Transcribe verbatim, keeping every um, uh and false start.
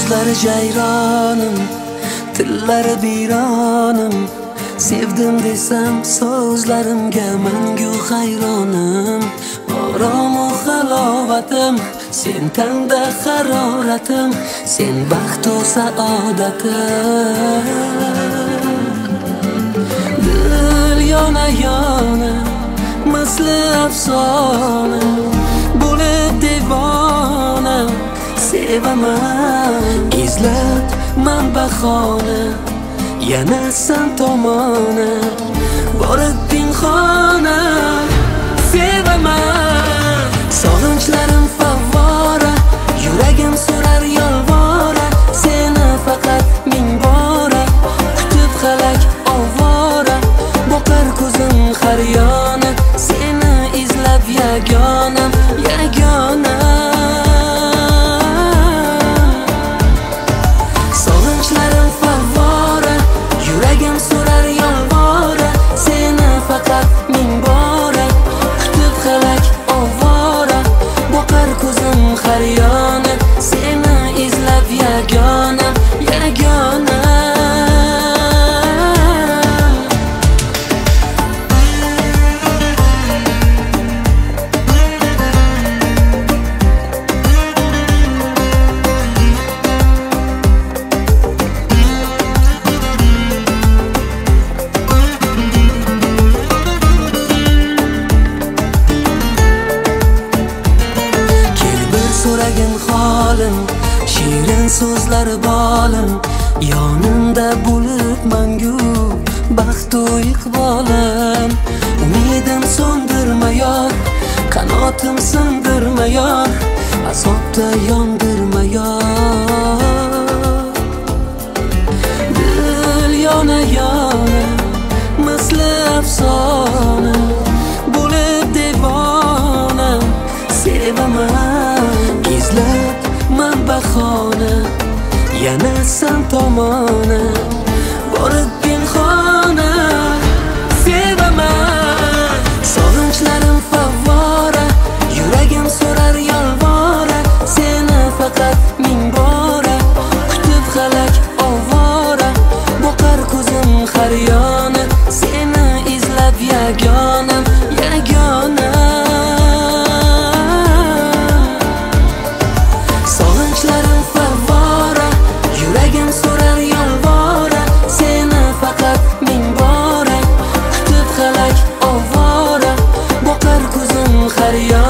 Ko'zlari jayronim, tillari biyronim. Sevdim desam so'zlarimga mangu hayronim. Oromu halovatim, sen tanda haroratim, sen baxtu saodatim. Dil yona yona misli afsona, bo'lib devona sevaman. Izlab man bahona, yana san tomona, borib pinhona sevaman. Sog'inchlarim favvora, yuragim so'rar yolvora, seni faqat ming bora kutib halak ovora. Boqar ko'zim har yona, seni izlab yagonam, yagona. Sog'inchlarim favvora, yuragim so'rar yolvora, seni faqat ming bora kutib halak ovora. Boqar ko'zim har yona, seni izlab yagonam, yagona. So'ragin holim, shirin so'zlari bolim, yonimda bo'lib mangu baxtu iqbolim. Umidim so'ndirmayor, qanotim sindirmayor, azobda yondirmayor. Dil yona yona misli afsona, bo'lib devona sevaman. Izlab man bahona, yana san tomona, borib pinhona sevaman. Sog'inchlarim favvora, yuragim so'rar yolvora, seni faqat ming bora kutib halak ovora. Boqar ko'zim har yona, seni izlab yagonam, yagona. Sog'inchlarim favvora, yuragim so'rar yolvora, seni faqat ming bora kutib halak ovora. Boqar ko'zim har yona.